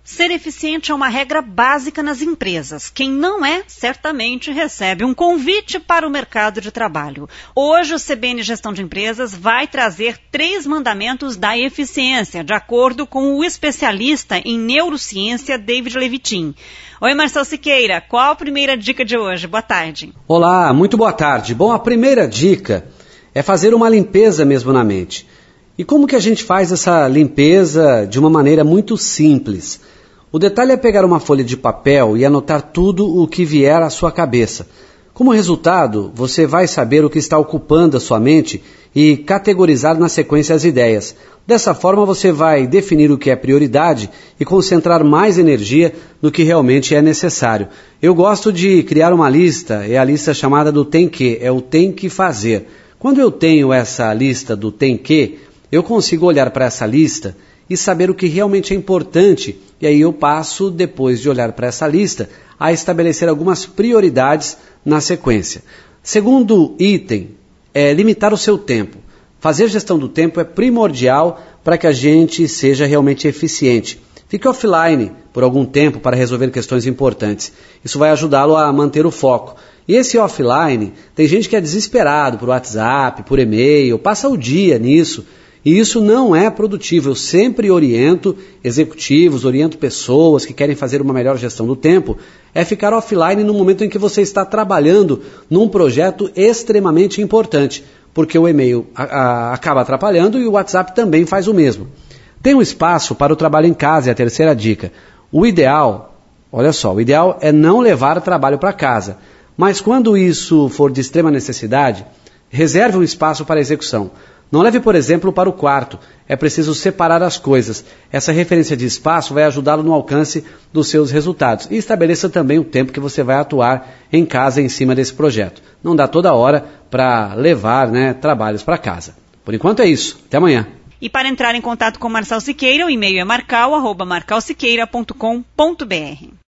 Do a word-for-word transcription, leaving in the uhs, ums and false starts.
Ser eficiente é uma regra básica nas empresas. Quem não é, certamente recebe um convite para o mercado de trabalho. Hoje, o C B N Gestão de Empresas vai trazer três mandamentos da eficiência, de acordo com o especialista em neurociência, David Levitin. Oi, Marcelo Siqueira, qual a primeira dica de hoje? Boa tarde. Olá, muito boa tarde. Bom, a primeira dica é fazer uma limpeza mesmo na mente. E como que a gente faz essa limpeza de uma maneira muito simples? O detalhe é pegar uma folha de papel e anotar tudo o que vier à sua cabeça. Como resultado, você vai saber o que está ocupando a sua mente e categorizar na sequência as ideias. Dessa forma, você vai definir o que é prioridade e concentrar mais energia no que realmente é necessário. Eu gosto de criar uma lista, é a lista chamada do tem que, é o tem que fazer. Quando eu tenho essa lista do tem que, eu consigo olhar para essa lista e saber o que realmente é importante, e aí eu passo, depois de olhar para essa lista, a estabelecer algumas prioridades na sequência. Segundo item, é limitar o seu tempo. Fazer gestão do tempo é primordial para que a gente seja realmente eficiente. Fique offline por algum tempo para resolver questões importantes. Isso vai ajudá-lo a manter o foco. E esse offline, tem gente que é desesperado por WhatsApp, por e-mail, passa o dia nisso. E isso não é produtivo. Eu sempre oriento executivos, oriento pessoas que querem fazer uma melhor gestão do tempo, é ficar offline no momento em que você está trabalhando num projeto extremamente importante, porque o e-mail a, a, acaba atrapalhando e o WhatsApp também faz o mesmo. Tem um espaço para o trabalho em casa, é a terceira dica. O ideal, olha só, o ideal é não levar o trabalho para casa, mas quando isso for de extrema necessidade, reserve um espaço para execução. Não leve, por exemplo, para o quarto. É preciso separar as coisas. Essa referência de espaço vai ajudá-lo no alcance dos seus resultados. E estabeleça também o tempo que você vai atuar em casa em cima desse projeto. Não dá toda hora para levar, né, trabalhos para casa. Por enquanto é isso. Até amanhã. E para entrar em contato com Marcelo Siqueira, o e-mail é marcal arroba marcal siqueira ponto com ponto br.